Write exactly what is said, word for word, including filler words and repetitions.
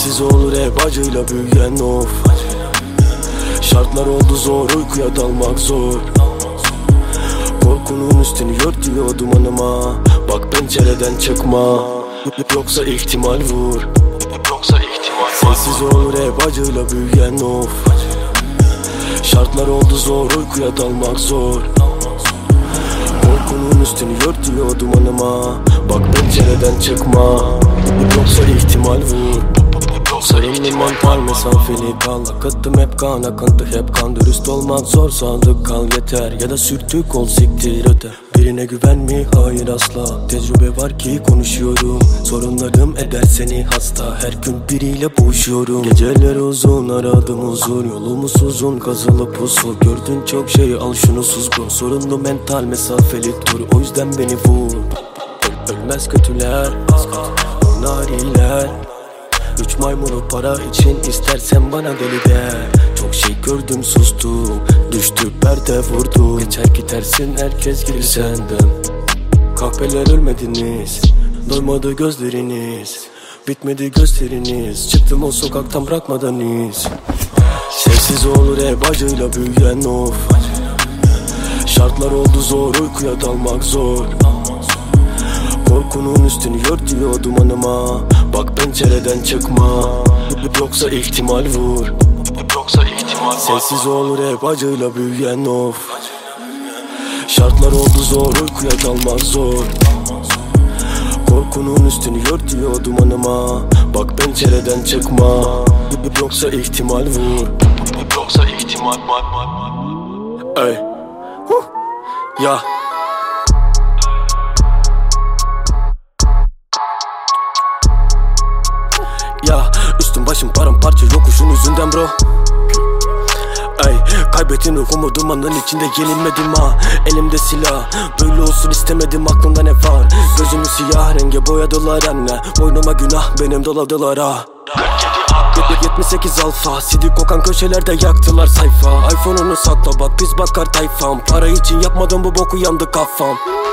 Sensiz olur hep acıyla büyüyen of. Şartlar oldu zor, uykuya dalmak zor. Korkunun üstünü örtüyor dumanıma. Bak pencereden çıkma, yoksa ihtimal vur. Yoksa ihtimal Sensiz olur hep acıyla büyüyen of. Şartlar oldu zor, uykuya dalmak zor. Korkunun üstünü örtüyor dumanıma. Bak pencereden çıkma, yoksa ihtimal vur. Sarımlı mantar mesafeli kal. Akıttım hep kan, akıntı hep kan. Dürüst olmak zor, sadık kal yeter. Ya da sürtük ol, siktir öte. Birine güven mi? Hayır asla. Tecrübe var ki konuşuyorum. Sorunlarım eder seni hasta. Her gün biriyle boğuşuyorum. Geceler uzun, aradım huzur. Yolumuz uzun, kazılı pusu. Gördün çok şey, al şunu sus bu. Sorunlu mental mesafeli dur. O yüzden beni vur. Ölmez kötüler, nariler. Üç maymunu para için istersen bana deli de. Çok şey gördüm sustum, düştü perde vurdu. Geçer gidersin herkes gelir senden. Kahpeler ölmediniz, doymadı gözleriniz. Bitmedi gösteriniz, çıktım o sokaktan bırakmadan iz. Sessiz olur hep acıyla büyüyen of. Şartlar oldu zor, uykuya dalmak zor. Korkunun üstünü örtüyor dumanıma. Bak pencereden çıkma, yoksa ihtimal vur. Yoksa ihtimal Sensiz olur hep acıyla büyüyen of. Şartlar oldu zor, uykuya dalmak zor. Korkunun üstünü örtüyor dumanıma. Bak pencereden çıkma, yoksa ihtimal vur. Yoksa ihtimal Ey huh. Ya Ya üstüm başım paramparça yokuşun yüzünden bro. Ey kaybettin ruhumu dumanın içinde yenilmedim ha. Elimde silah, böyle olsun istemedim, aklımda ne var? Gözümü siyah renge boyadılar anne. Boynuma günah benim doladılar ha. yetmiş sekiz alfa, sidik kokan köşelerde yaktılar sayfa. iPhone'unu sakla bak biz bakar tayfam. Para için yapmadım bu boku, yandı kafam.